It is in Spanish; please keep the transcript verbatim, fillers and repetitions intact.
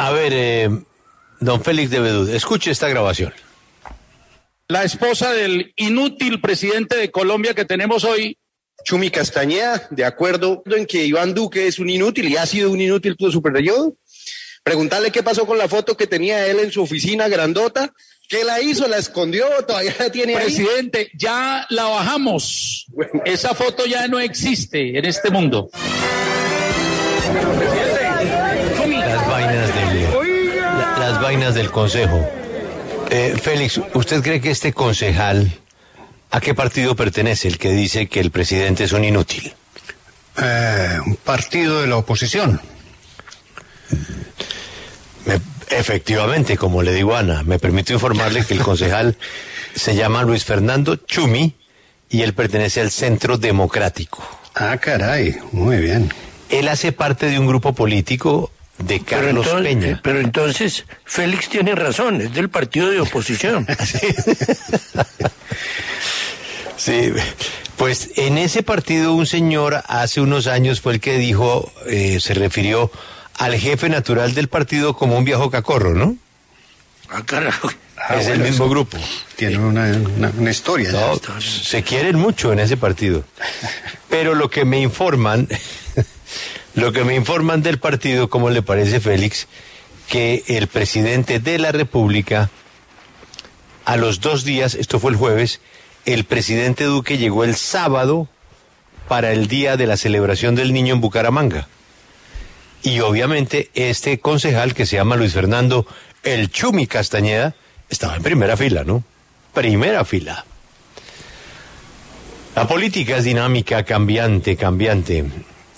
A ver, eh, don Félix de Bedú, escuche esta grabación. La esposa del inútil presidente de Colombia que tenemos hoy, Chumi Castañeda, de acuerdo en que Iván Duque es un inútil y ha sido un inútil todo su periodo. Preguntarle qué pasó con la foto que tenía él en su oficina grandota. ¿Qué la hizo? ¿La escondió? ¿Todavía la tiene ahí? Presidente, ya la bajamos. Bueno. Esa foto ya no existe en este mundo. Las vainas del, la, las vainas del Consejo. Eh, Félix, ¿usted cree que este concejal, a qué partido pertenece el que dice que el presidente es un inútil? Eh, un partido de la oposición. Me, efectivamente, como le digo a Ana, me permito informarle que el concejal se llama Luis Fernando Chumi y él pertenece al Centro Democrático. Ah, caray, muy bien. Él hace parte de un grupo político de Carlos pero entonces, Peña. Pero entonces, Félix tiene razón, es del partido de oposición. Sí. Sí, pues en ese partido un señor hace unos años fue el que dijo, eh, se refirió al jefe natural del partido como un viejo cacorro, ¿no? Ah, carajo. Ah, es bueno, el mismo grupo. Tiene una, una, una historia. No, ya. se quieren mucho en ese partido. Pero lo que me informan, lo que me informan del partido, ¿cómo le parece, Félix? Que el presidente de la República, a los dos días, esto fue el jueves, el presidente Duque llegó el sábado para el día de la celebración del niño en Bucaramanga. Y obviamente este concejal que se llama Luis Fernando El Chumi Castañeda estaba en primera fila, ¿no? Primera fila. La política es dinámica, cambiante, cambiante.